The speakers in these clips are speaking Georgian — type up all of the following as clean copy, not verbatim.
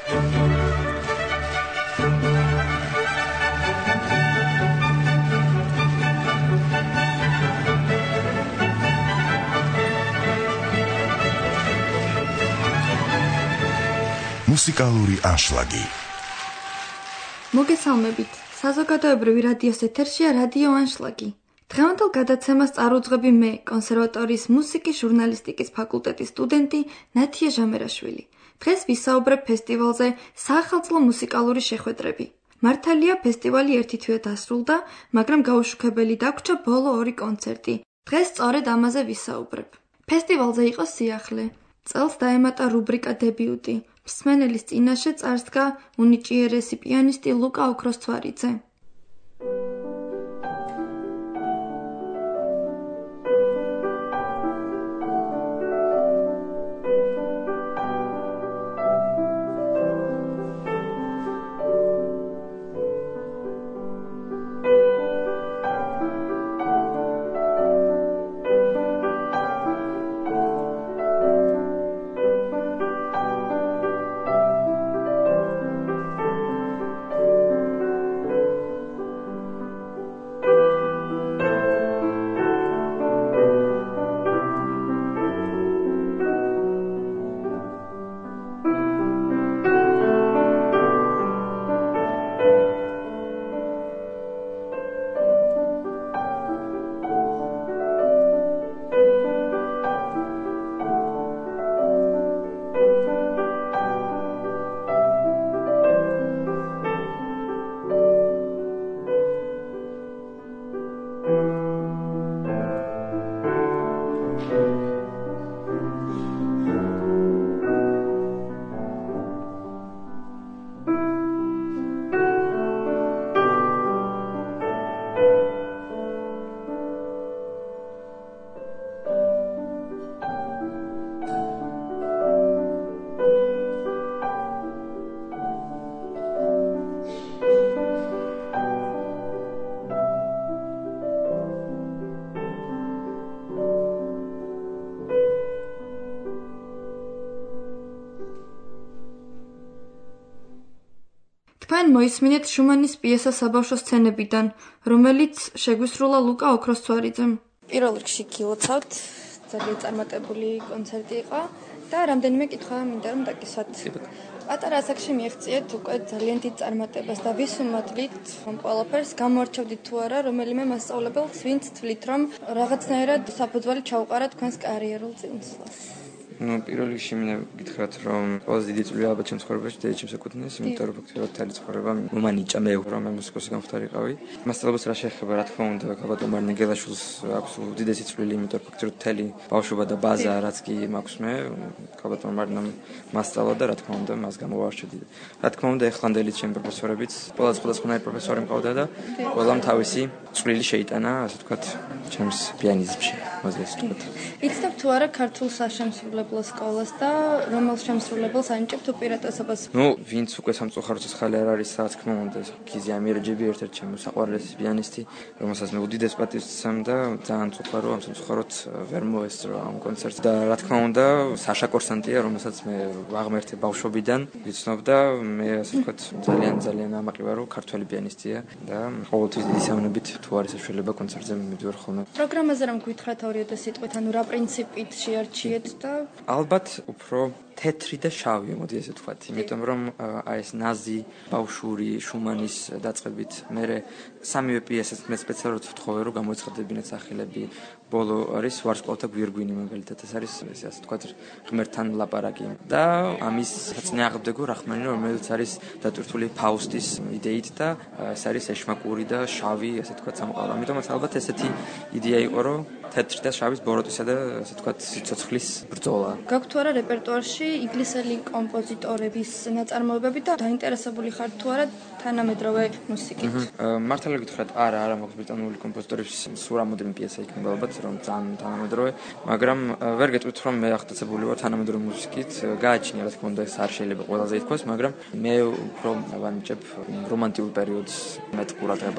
მუსიკალური ანშლაგი. მოგესალმებით. საზოგადოებრივი რადიოს ეთერშია რადიო ანშლაგი. დღევანდელ გადაცემას წარუძღვები მე, კონსერვატორიის მუსიკის ჟურნალისტიკის ფაკულტეტის სტუდენტი ნათია ჟამერაშვილი. დღეს ვისაუბრებ ფესტივალზე საახალწლო მუსიკალური შეხვედრები. მართალია, ფესტივალი ერთი თვე დასრულდა, მაგრამ გაუშუქებელი დაგვრჩა ბოლო 2 კონცერტი. დღეს სწორედ ამაზე ვისაუბრებ. ფესტივალზე იყო სიახლე. წელს დაემატა რუბრიკა დებიუტი. მსმენელის წინაშე წარსდგა უნიჭიერესი პიანისტი ლუკა ოქროსთვარიძე. თქვენ მოისმინეთ შუმანის პიესა საბავშვო სცენებიდან, რომელიც შეგვისრულა ლუკა ოქროსთვარიძემ. პირველ რიგში გილოცავთ, ძალიან წარმატებული კონცერტი იყო და რამდენიმე კითხვა მინდა რომ დაკისვათ. პატარა ასაკში მიაღწიეთ უკვე ძალიან დიდ წარმატებას და ვის უმადლით ამ ყველაფერს გამოარჩევდით თუ არა რომელიმე მასწავლებელს, ვინც თვლით რომ რაღაცნაირად საფუძველი ჩაუყარა თქვენს კარიერულ წინსვლას. პირველ რიგში მინდა გითხრათ, რომ ყველაზე დიდი წვლილი ალბათ ჩემს ცხოვრებაში დედაჩემს ეკუთვნის, იმიტომ რომ ფაქტობრივად მთელი ცხოვრება მომანიჭა მე, რომ მე მუსიკოსი გამხდარიყავი. მასწავლებლებს რა შეეხება, რა თქმა უნდა, ქალბატონ მარნე გელაშვილს აქვს უდიდესი წვლილი, იმიტომ რომ ფაქტობრივად მთელი ბავშვობა და ბაზა რაც კი მაქვს მე, ქალბატონ მარნამ მასწავლა და რა თქმა უნდა, მას გამოვარჩევდი. რა თქმა უნდა, ეხლანდელი ჩემი პროფესორებიც, ყველა სხვადასხვანაირი პროფესორი მყავდა და ყველამ თავისი წვლილი შეიტანა, ასე ვთქვათ, ჩემს პიანიზმში, მოკლედ ასე ვთქვათ. იცნობ თუ არა ქართულ საშემსრულებლო სკოლას და რომელ შემსრულებელს ანიჭებთ უპირატესობას? ვინც უკვე სამწუხაროდ ხალე არ არის, რა თქმა უნდა, გიზი ამირეჯები ერთ-ერთი ჩემი საყვარლესი პიანისტი, რომელსაც მე უდიდეს პატივს ვცემ და ძალიან წუხარო ამ სამწუხაროდ ვერ მოესწრო ამ კონცერტს და რა თქმა უნდა, საშა კორსანტია, რომელსაც მე ვაღმერთე ბავშვობიდან ვიცნობ და მე ასე ვთქვათ, ძალიან ამაყი ვარო, ქართველი პიანისტია და ყოველთვის დიდი სამნებით თუ არის საშუალება კონცერტზე მივიდივარ ხოლმე. პროგრამაზე რომ გითხრათ ორი სიტყვით, ანუ რა პრინციპით შეარჩიეთ და ალბათ უფრო თეთრი და შავი, მოდი ესე ვთქვათ, იმიტომ რომ აი ეს ნაზი, ბავშვური, შუმანის დაწყებით, მერე სამივე პიესას მე სპეციალურად ვთხოვე, რომ გამოეცხადებინათ სახელები. ბოლო არის ვარსკვლავთა გვირგვინი, მაგალითად, ეს არის ესე ვთქვათ, ღმერთთან ლაპარაკი. და ამის საწინააღმდეგო რახმანინო, რომელიც არის დატვირთული ფაუსტის იდეით და ეს არის ეშმაკური და შავი, ასე ვთქვათ, სამყარო. ამიტომაც ალბათ ესეთი იდეა იყო, რომ თეთრი და შავის ბოროტისა და ასე ვთქვათ, სიცოცხლის ბრძოლა. გაქვთ თუ არა რეპერტუარში ინგლისელი კომპოზიტორების ნაწარმოებები და დაინტერესებული ხართ თუ არა თანამედროვე მუსიკით? მართლა გითხრათ, არა მაქვს ბრიტანული კომპოზიტორების სულ რამოდენიმე პიესა იქნება ალბათ, რომ ძალიან თანამედროვე, მაგრამ ვერ გეტყვით, რომ მე აღტაცებული ვარ თანამედროვე მუსიკით. გააჩნია, რა თქმა უნდა, ეს არ შეიძლება ყველაზე ითქვას, მაგრამ მე უფრო ვანიჭებ რომანტიკულ პერიოდს, მეტ ყურადღებას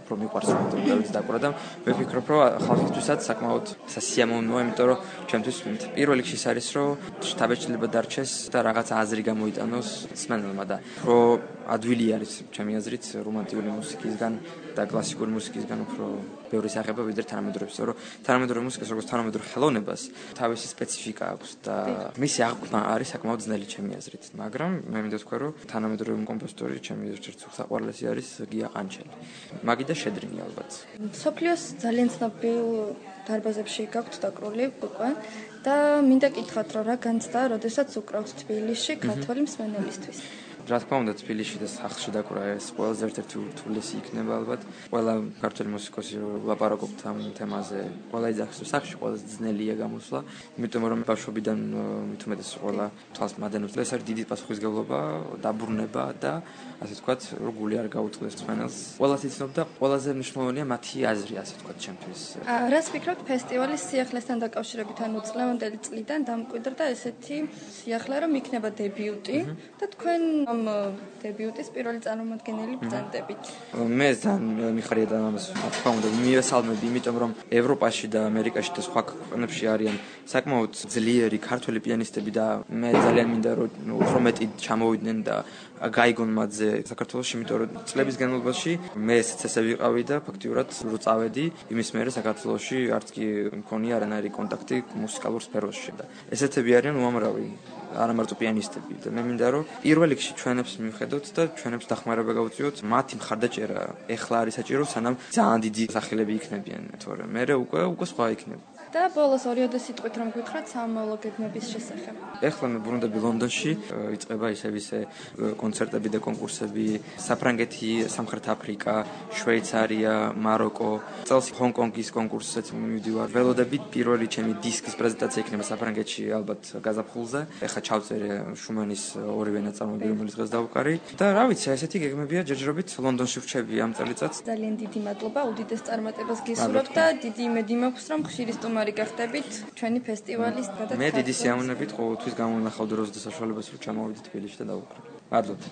უფრო მიყვარს რომანტიკულიც დაკვრა და მე ვფიქრობ, რომ ხალხისთვისაც საკმაოდ სასიამოვნოა, იმიტომ რომ ჩემთვის პირველ რიგში ის არის, რომ შთაბეჭდილება დარჩეს და რაღაც აზრი გამოიტანოს მსმენელმა და უფრო ადვილი არის ჩემი აზრით რომანტიკული მუსიკისგან და კლასიკური მუსიკისგან უფრო ბევრი სახება ვიდრე თანამედროვე, იმიტომ რომ თანამედროვე მუსიკას როგორც თანამედროვე ხელოვნებას თავისი სპეციფიკა აქვს და მისი აღკვნა არის საკმაოდ ძნელი ჩემი აზრით, მაგრამ მე მინდა თქვა, რომ თანამედროვე კომპოზიტორი ჩემი ერთ-ერთი საყვარლესი არის გია ყანჩელი. მაგიდა შეძრინი ალბათ. სოფლიოს ძალიან ცნობილ დარბაზებში გაქვთ დაკრული უკვე და მინდა კითხოთ, რომ რა განცდა, როდესაც უკრავთ თბილისში ქართველი მსმენელისთვის. რა თქმა უნდა, თბილისში და სახლში დაკვრა ეს ყველაზე ერთ-ერთი ურთულესი იქნება ალბათ. ყველა ქართველი მუსიკოსი ლაპარაკობთ ამ თემაზე. ყველა იძახის, რომ სახლში ყველაზე ძნელია გამოსვლა, იმიტომ რომ ბავშვობიდან მით უმეტეს ყველა თვალს მადენობს. ეს არის დიდი პასუხისმგებლობა, დაბრუნება და ასე ვთქვათ, რომ გული არ გაუწყდეს მსმენელს. ყველას იცნობ და ყველაზე მნიშვნელოვანია მათი აზრი, ასე ვთქვათ, ჩემთვის. რას ფიქრობთ ფესტივალის სიახლესთან დაკავშირებით, ანუ წლევანდელი წლიდან დამკვიდრდა ესეთი სიახლე, რომ იქნება დებიუტი და თქვენ ამ დებიუტის პირველი წარმომადგენელი ბრძანდებით. მე ძალიან მიხარია და ამას თქვა უნდა მივესალმები, იმიტომ რომ ევროპაში და ამერიკაში და სხვა ქვეყნებში არიან საკმაოდ ძლიერი ქართველი პიანისტები და მე ძალიან მინდა რომ უფრო მეტი ჩამოვიდნენ და გაიგონ მათზე საქართველოში, იმიტომ რომ წლების განმავლობაში მე ესე ვიყავი და ფაქტიურად რო წავედი იმის მერე საქართველოში არც კი მქონია არანაირი კონტაქტი მუსიკალურ სფეროში და ესეთები არიან უამრავი არა მარტო პიანისტები და მე მინდა რომ პირველ რიგში ჩვენებს მივხედოთ და ჩვენებს დახმარება გავუწიოთ მათი მხარდაჭერა ეხლა არის საჭირო სანამ ძალიან დიდი სახელები იქნებიან თორემ მე უკვე სხვა იქნება და ბოლოს ორიოდე სიტყვით რომ გითხრათ სამომავლო გეგმების შესახებ. ეხლა მე ბრუნდები ლონდონში, იწყება ისე კონცერტები და კონკურსები, საფრანგეთი, სამხრეთ აფრიკა, შვეიცარია, მაროკო, წელს ჰონკონგის კონკურსზეც მივიდივარ. ველოდებით პირველი ჩემი დისკის პრეზენტაცია იქნება საფრანგეთში, ალბათ გაზაფხულზე. ეხლა ჩავწერე შუმანის ორივე ნაწარმოები, რომელიც დღეს დავუყარი. და რა ვიცი, ესეთი გეგმებია ჯერჯერობით ლონდონში ვრჩები ამ წელიწადს. ძალიან დიდი მადლობა, უდიდეს წარმატებას გისურვებ და დიდი იმედი მაქვს, რომ ხშირი სტუმარი გახდებით ჩვენი ფესტივალის გადაწყვეტილებით. მე დიდი სიამოვნებით ყოველთვის გამონახავ დროს და საშუალებას რომ ჩამოვიდე თბილისში და დავუყრე. მადლობა.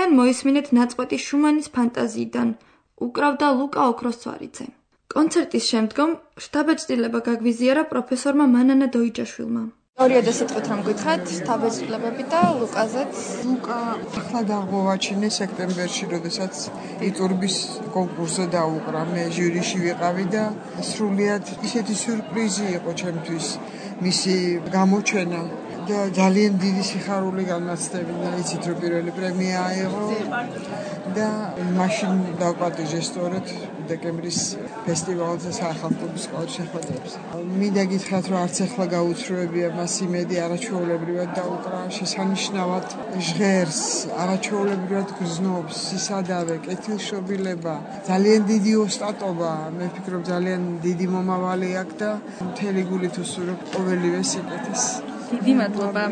ჩვენ მოისმინეთ ნაწყვეტი შუმანის ფანტაზიიდან უკრავდა ლუკა ოქროსწვარიძე. კონცერტის შემდგომ შთაბეჭდილება გაგვიზიარა პროფესორმა მანანა დოიჯაშვილმა. ორიოდე სიტყვით რომ გითხრათ, შთაბეჭდილებები და ლუკაზეც. ლუკა ახლა დაღვაჩინე სექტემბერში, როდესაც იტურბის კონკურსზე დაუკრა. მე ჟიურიში ვიყავი და სრულიად ისეთი სიურპრიზი იყო ჩემთვის მისი გამოჩენა და ძალიან დიდი სიხარული განმაცდები. იცით რომ პირველი პრემია აიღო და მაშინ დავპატიჟე სწორედ დეკემბრის ფესტივალზე საახალწლო სკოლის შეხვედრებზე. მინდა გითხრათ რომ არც ახლა გაუცრუებია მას იმედი არაჩვეულებრივად დაუკრა, შესანიშნავად ჟღერს, არაჩვეულებრივად გრძნობს, სისადავე, კეთილშობილება, ძალიან დიდი ოსტატობა, მე ვფიქრობ ძალიან დიდი მომავალი აქვს და მთელი გულით უსურვებ ყოველივე სიკეთეს. დიდი მადლობა.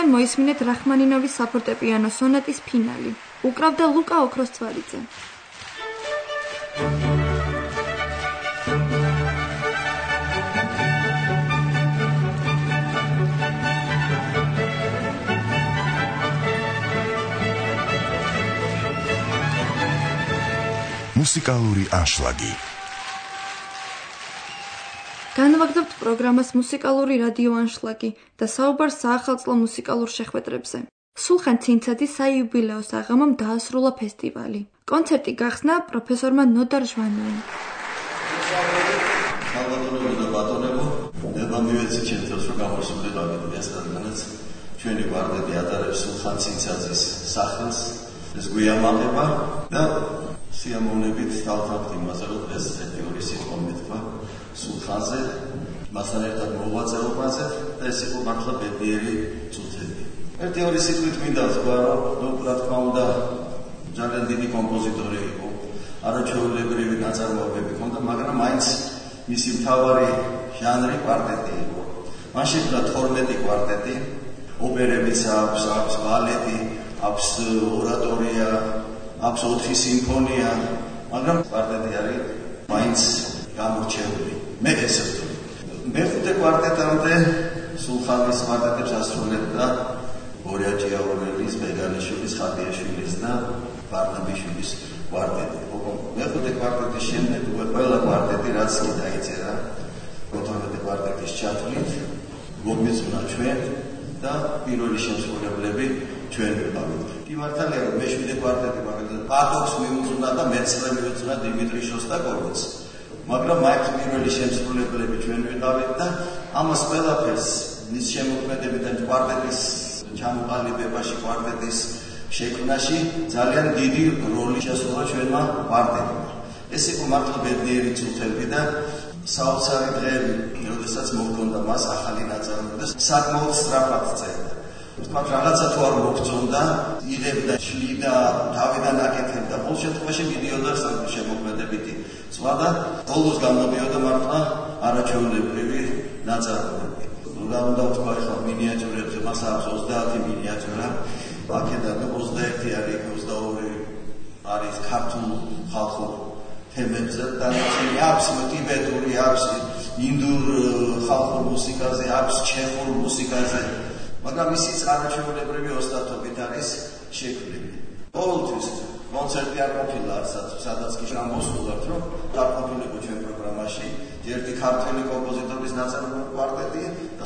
მოისმინეთ რახმანინოვის საფორტეპიანო სონატის ფინალი. უკრავდა ლუკა ოქროსწვალიძე. მუსიკალური ანშლაგი. განვაგრძობთ პროგრამას მუსიკალური რადიო ანშლაგი და საუბარს საახალწლო მუსიკალურ შეხვედრებზე. სულხან ცინცაძის საიუბილეო საღამომ დაასრულა ფესტივალი. კონცერტი გახსნა პროფესორმა ნოდარ ჟვანიამ. ხალხურები და ბატონებო, ნება მივეცი ჩემთვის რომ გამოსულიყავით ეს რადგანაც ჩვენი გვარდები ატარებს სულხან ცინცაძის სახელს. ეს გვიამაყება და სიამოვნებით დავთვალთ იმაზე, რომ ეს ერთი ორი სიტყვა მეთქვა სულხანზე, მასთან ერთად მოღვაწეობაზე და ეს იყო მართლა ბედნიერი წუთები. ერთი ორი სიტყვით მინდა ვთქვა, რომ რა თქმა უნდა ძალიან დიდი კომპოზიტორი იყო, არაჩვეულებრივი ნაწარმოებები ჰქონდა, მაგრამ მაინც მისი მთავარი ჟანრი კვარტეტი იყო. მან შექმნა 12 კვარტეტი, ოპერებიც აქვს, ბალეტი, აქვს ორატორია, აქვს 4 სიმფონია, მაგრამ კვარტეტი არის მაინც გამორჩეული. მე ესე ვთქვი. მეხუთე კვარტეტამდე სულხანის კვარტეტებს ასრულებდა ორიაჭიაურელის, ბეგანიშვილის, ხატიაშვილის და ბარნაბიშვილის კვარტეტი. მეხუთე კვარტეტის შემდეგ უკვე ყველა კვარტეტი რაც კი დაიწერა 12 კვარტეტის ჩათვლით მოგვიწვნა ჩვენ და პირველი შემსრულებლები ჩვენ ვიყავით. კი მართალია რომ მეშვიდე კვარტეტი მაგალითად პატოქს მიუძღვნა და მეცხრე მიუძღვნა დიმიტრი შოსტაკოვიჩს, მაგრამ მაინც პირველი შემსრულებლები ჩვენ ვიყავით და ამას ყველაფერს მის შემოქმედებიდან კვარტეტის ჩამოყალიბებაში, კვარტეტის შექმნაში ძალიან დიდი როლი შესრულა ჩვენმა კვარტეტმა. ეს იყო მართლა ბედნიერი წუთები და საოცარი დღეები, როდესაც მოჰქონდა მას ახალი ნაწარმოები და საკმაოდ სწრაფად წერდა. თქვა რაღაცა თუ არ მოგწონდა, იღებდა, შლიდა, თავიდან აკეთებდა, ყოველ შემთხვევაში მიდიოდა შემოქმედებითი ცვლა და ბოლოს გამოდიოდა მართლა არაჩვეულებრივი ნაწარმოები. რა უნდა ვთქვა ახლა მინიატიურებზე, მას აქვს 30 მინიატიურა, აქედან 21 არის, 22 არის ქართულ ხალხურ თემებზე და აქვს ტიბეტური, აქვს ინდურ ხალხურ მუსიკაზე, აქვს ჩეხურ მუსიკაზე, მაგრამ ისიც არაჩვეულებრივი ოსტატობით არის შექმნილი. ყოველთვის კონცერტი არ ყოფილა სადაც კი გამოსულათ, რომ დაყოფილიყო ჩვენ პროგრამაში ერთი ქართველი კომპოზიტორის ნაწარმოები კვარტეტი და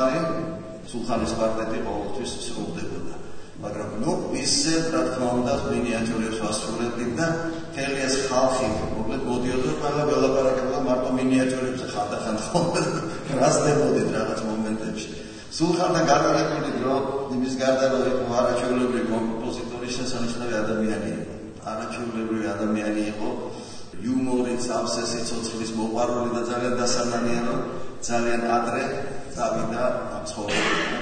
სულხანის კვარტეტი ყოველთვის სრულდებოდა. მაგრამ ისე რა თქმა უნდა მინიატიურებს ვასრულებდით და მთელი ეს ხალხი მოკლედ მოდიოდა ყველა ველაპარაკებდა მარტო მინიატიურებზე ხანდახან რასდებოდით რაღაც მომენტებში. სულხანთან გადაღებული დრო იმის გარდა რომ იყო არაჩვეულებრივი კომპოზიტორი, შესანიშნავი ადამიანი იყო. არაჩვეულებრივი ადამიანი იყო, იუმორით, სავსესი, ცოცხლის მოყვარული და ძალიან დასანანიანი, ძალიან ადრე წავიდა ამ ცხოვრებიდან.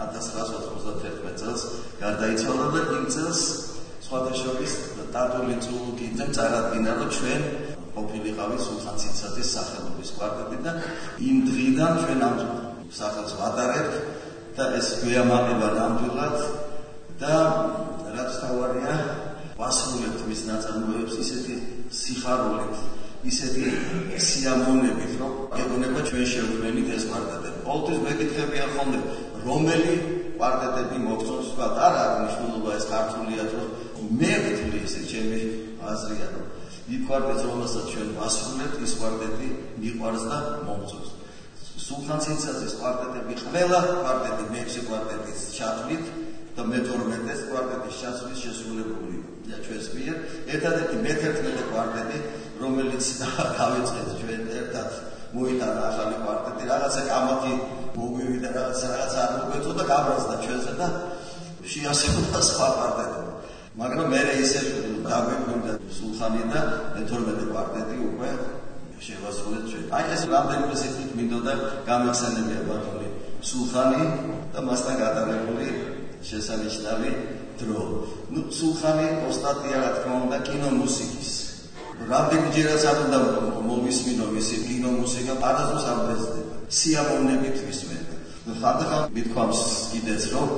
1991 წელს გარდაიცვალა და იმ წელს სხვათა შორის ტატული წულუკიძემ წარადგინა, რომ ჩვენ ყოფილიყავით სულხან ცინცაძის სახელობის კვარტეტი და იმ დღიდან ჩვენ ამ სახელს ვატარებთ და ეს გვიამაყება ნამდვილად და რაც თავარია ვასრულებთ მის ნაწარმოებებს ისეთი სიხარულით, ისეთი სიამოვნებით, რომ გეგონება ჩვენ შევქმნით ეს კვარტეტები. ყოველთვის მეკითხებია ხოლმე რომელი კვარტეტები მოგწონს, თქვა არა მნიშვნელობა ეს ქართულია თუ მე ვთვლი ესე ჩემი აზრია, რომ იქ კვარტეტს რომელსაც ჩვენ ვასრულებთ, ის კვარტეტი მიყვარს და მომწონს. სულხან ცინცაძის კვარტეტები ყველა კვარტეტი მეექვსე კვარტეტის ჩათვლით და მე-12 კვარტეტის ჩათვლის შესრულებული ჩვენს მიერ. ერთადერთი მე-11 კვარტეტი, რომელიც გავიწყეთ ჩვენ ერთად მოიტანა ახალი კვარტეტი, რაღაცა კამათი მოგვივიდა, რაღაცა არ მოგვეწო და გაბრაზდა ჩვენზე და შეასრულა სხვა კვარტეტი. მაგრამ მე ისე დაგვიგვირდა სულხანი და მე-12 კვარტეტი უკვე შევასრულეთ ჩვენ. აი ეს რამდენიმე სიტყვით მინდოდა გამახსენებია ბატონი სულხანი და მასთან გადაღებული შესანიშნავი დრო. სულხანი ოსტატია რა თქმა უნდა კინომუსიკის. რამდენჯერაც არ უნდა მოვისმინო მისი კინომუსიკა, არასდროს არ ბეზდება. სიამოვნებით ვისმენთ. ხანდახან მithქვამს კიდეც რომ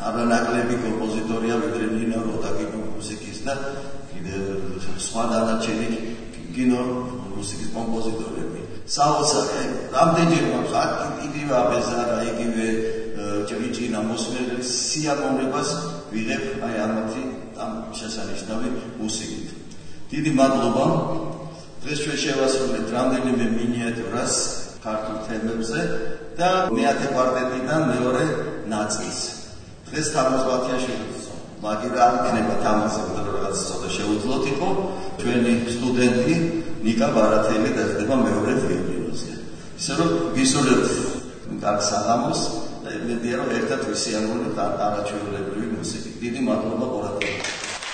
არანაკლები კომპოზიტორია, ვიდრე ნინო როდაკი მუსიკის და კიდევ სხვა დანარჩენი კინო მუსიკის კომპოზიტორები. საოცარი, რამდენჯერ მაქვს იგივე აბეზარა, იგივე ჭრიჭინა მოსმენების სიამოვნებას ვიღებ აი ამ შესანიშნავი მუსიკით. დიდი მადლობა. დღეს ჩვენ შევასრულეთ რამდენიმე მინიატიურას ქართულ თემებზე და მეათე კვარტეტიდან მეორე ნაწილს. დღეს თამაზ-ბათიანს მაგირა არ იქნება თამაზი, მაგრამ რაღაც ცოტა შეუძლოთ იყო. ჩვენი სტუდენტი ნიკა ბარათელი დაიხდება მეორე ვიოლინოზე. ისე რომ გისურვებთ კარგ საღამოს და იმედია რომ ერთად ვისიამოვნებთ არაჩვეულებრივი მუსიკით. დიდი მადლობა ყურადღებისთვის.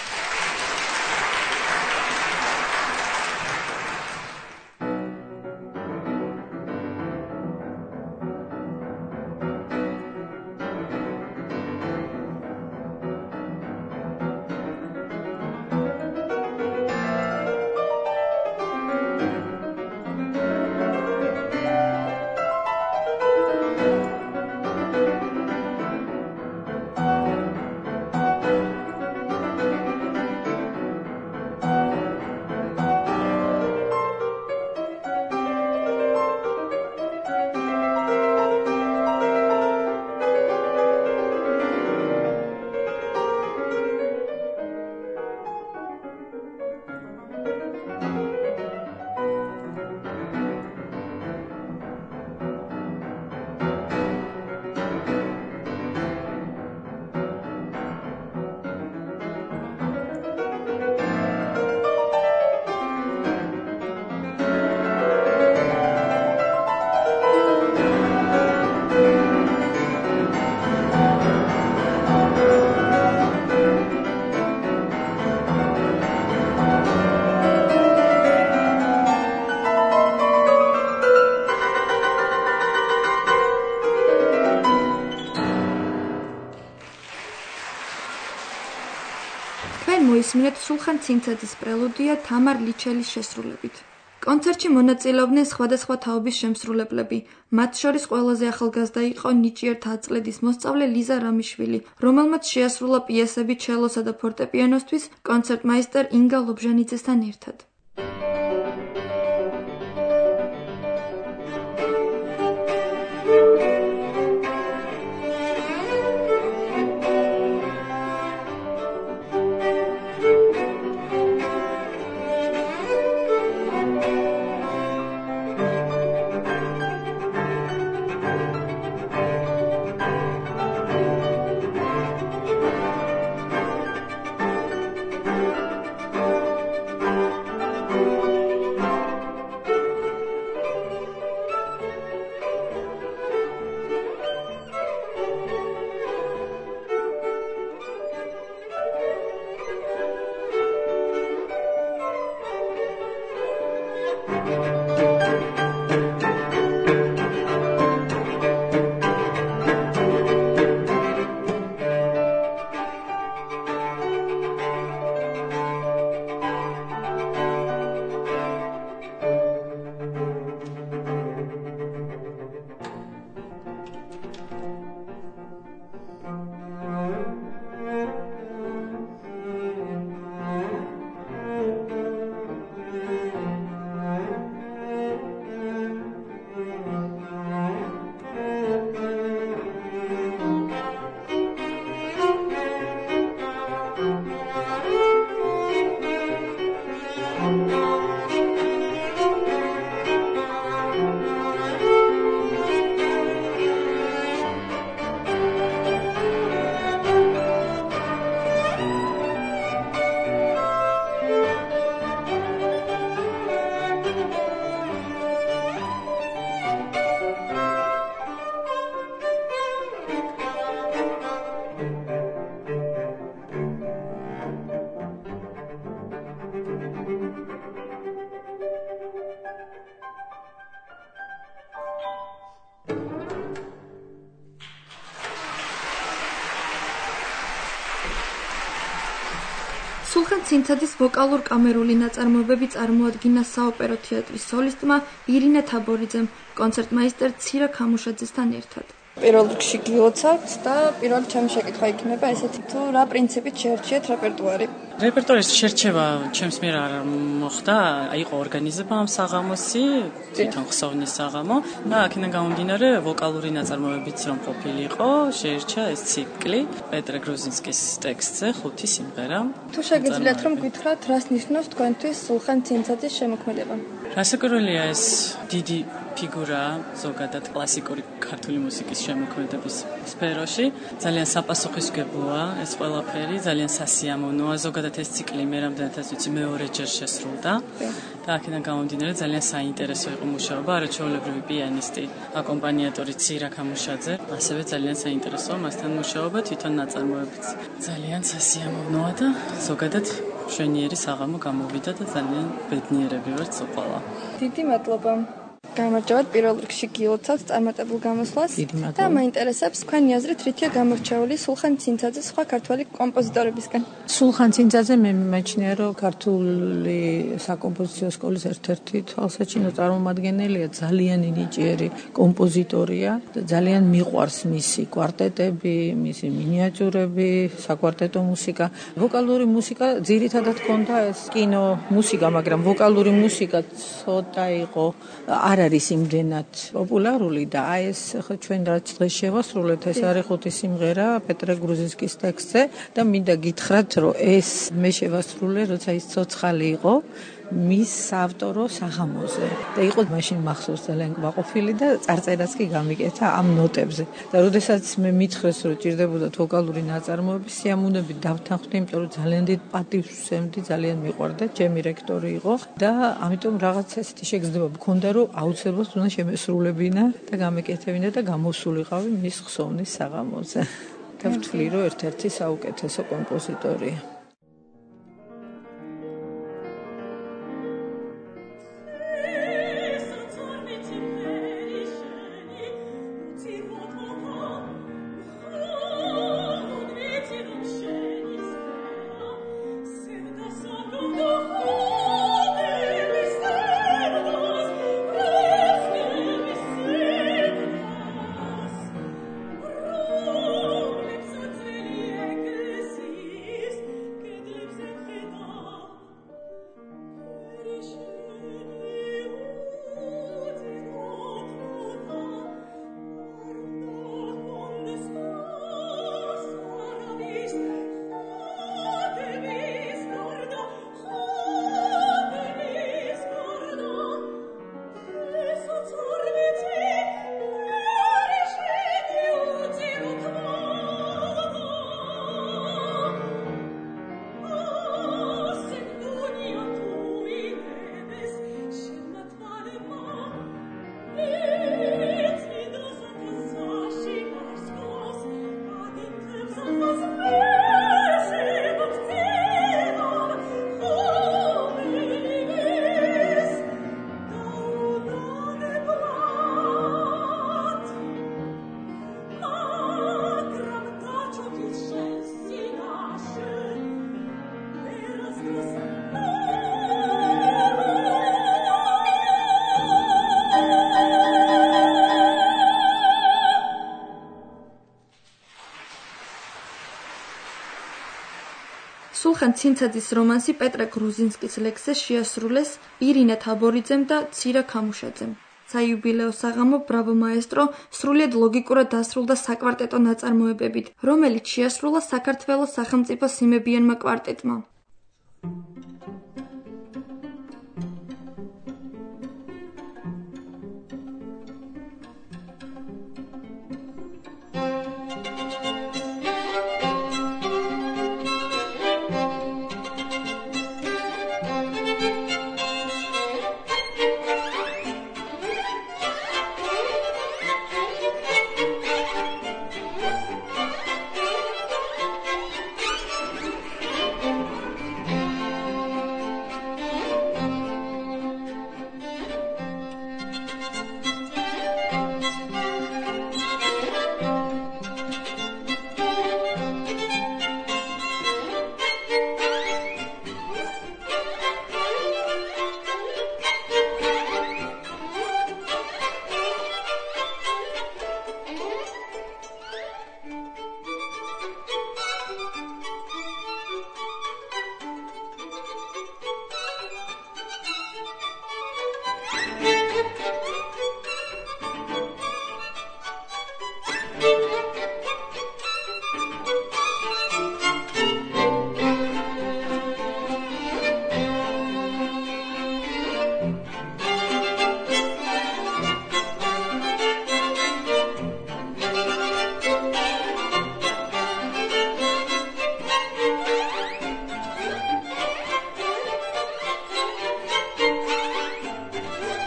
მოისმინეთ სულხან ცინცაძის პრელუდია თამარ ლიჩელის შესრულებით. კონცერტში მონაწილეობდნენ სხვადასხვა თაობის შემსრულებლები. მათ შორის ყველაზე ახალგაზრდა იყო ნიჭიერ თაწყლედის მოსწავლე ლიზა რამიშვილი, რომელმაც შეასრულა პიესები ჩელოსა და ფორტეპიანოსთვის კონცერტმაისტერ ინგა ლობჟანიძესთან ერთად. სულხან ცინცაძის ვოკალურ-კამერული ნაწარმოებები წარმოადგინა საოპერო თეატრის სოლისტმა ირინა თაბორიძემ კონცერტმაისტერ ცირა ქამუშაძესთან ერთად. პირველ რიგში გილოცავთ და პირველი ჩემი შეკითხვა იქნება ესეთი, თუ რა პრინციპით შეერჩიეთ რეპერტუარი? რეპერტუარის შერჩევა ჩემს მიერ არ მოხდა, იყო ორგანიზება ამ საღამოსი, თვითონ ხსოვნის საღამო და აქედან გამომდინარე ვოკალური ნაწარმოებიც რომ ყოფილიყო, შეერჩა ეს ციკლი პეტრე გრუზინსკის ტექსტზე 5 სიმღერა. თუ შეგიძლიათ რომ გითხრათ, რას ნიშნავს თქვენთვის სულხან ცინცაძის შემოქმედება? რასაკვირველია ეს დიდი ფიგურა ზოგადად კლასიკური ქართული მუსიკის შემოქმედების სფეროში. ძალიან საპასუხისმგებლოა ეს ყველაფერი, ძალიან სასიამოვნოა. ზოგადად ეს ციკლი მე რამდენადაც ვიცი მეორეჯერ შესრულდა და აქედან გამომდინარე ძალიან საინტერესო იყო მუშაობა. არაჩვეულებრივი პიანისტი, აკომპანიატორი ცირა ქამუშაძე, ასევე ძალიან საინტერესოა მასთან მუშაობა, თვითონ ნაწარმოებიც ძალიან სასიამოვნოა და ზოგადად შვენიერი საღამო გამოვიდა და ძალიან ბედნიერები ვართ სოფალა. დიდი მადლობა. გამარჯობათ პირველ რიგში გილოცავთ წარმატებულ გამოსვლას და მაინტერესებს თქვენი აზრით რითია გამორჩეული სულხან ცინცაძის სხვა ქართველი კომპოზიტორებისგან. სულხან ცინცაძე მე მიმაჩნია რომ ქართული საკომპოზიციო სკოლის ერთ-ერთი თვალსაჩინო წარმომადგენელია, ძალიან ნიჭიერი კომპოზიტორია და ძალიან მიყვარს მისი კვარტეტები, მისი მინიატიურები, საკვარტეტო მუსიკა. ვოკალური მუსიკა ძირითადად ჰქონდა ეს კინო მუსიკა, მაგრამ ვოკალური მუსიკა ცოტა იყო არ არის იმდენად პოპულარული და აი ეს ხო ჩვენ რაც დღეს შევასრულეთ ეს არის 5 სიმღერა პეტრე გრუზინსკის ტექსტზე და მინდა გითხრათ რომ ეს მე შევასრულე როცა ის ცოცხალი იყო მის ავტორო საღამოზე და იყო მაშინ მახსოვს ძალიან კმაყოფილი და წარწერაც კი გამიკეთა ამ ნოტებზე და როდესაც მე მითხრეს რომ ჭირდებოდათ ვოკალური ნაწარმოები სიამოვნებით დავთანხმდი იმიტომ რომ ძალიან დიდ პატივს ვსემდი ძალიან მიყვარდა ჩემი რექტორი იყო და ამიტომ რაღაც ესეთი შეგრძნება მქონდა რომ აუცილებლად უნდა შემესრულებინა და გამეკეთებინა და გამოსულიყავი მის ხსოვნის საღამოზე და ვთვლი რომ ერთ-ერთი საუკეთესო კომპოზიტორია. სულხან ცინცაძის რომანსი პეტრე გრუზინსკის ლექსზე შეასრულეს ირინა თაბორიძემ და ცირა ქამუშაძემ. საიუბილეო საღამო ბრავო მაესტრო სრულიად ლოგიკურად დასრულდა საკვარტეტო ნაწარმოებებით, რომელიც შეასრულა საქართველოს სახელმწიფო სიმებიანმა კვარტეტმა.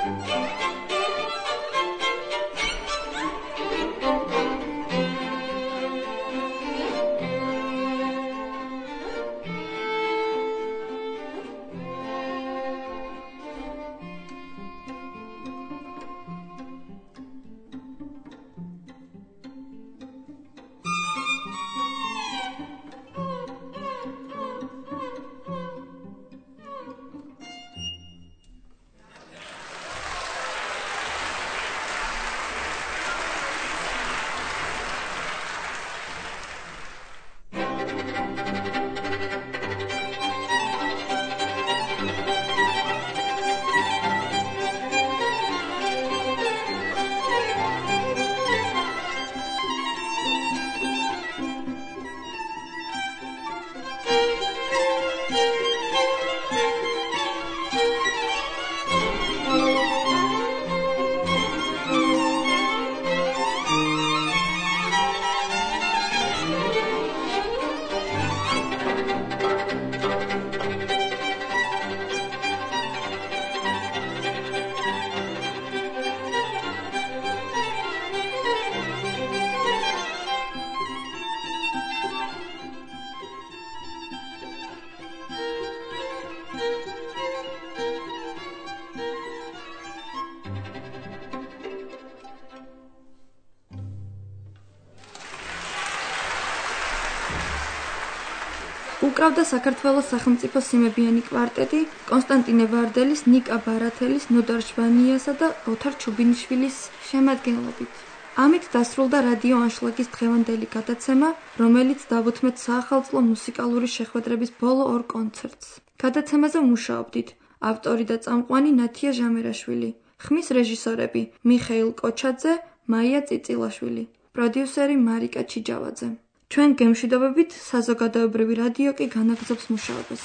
უკრავდა საქართველოს სახელმწიფო სიმებიანი კვარტეტი კონსტანტინე ვარდელის, ნიკა ბარათელის, ნოდარ ჟვანიასა და ოთარ ჩუბინიშვილის შემადგენლობით. ამით დასრულდა რადიო ანშლაგის დღევანდელი გადაცემა, რომელიც დავუთმეთ საახალწლო მუსიკალური შეხვედრების ბოლო ორ კონცერტს. გადაცემაზე მუშაობდით ავტორი და წამყვანი ნათია ჟამერაშვილი, ხმის რეჟისორები მიხეილ კოჩაძე, მაია წიწილაშვილი, პროდიუსერი მარიკა ჩიჯავაძე. ჩვენ გემშვიდობებით საზოგადოებრივი რადიო კი განაგრძობს მუშაობას.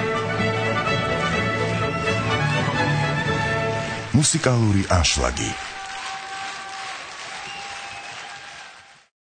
მუსიკალური ანშლაგი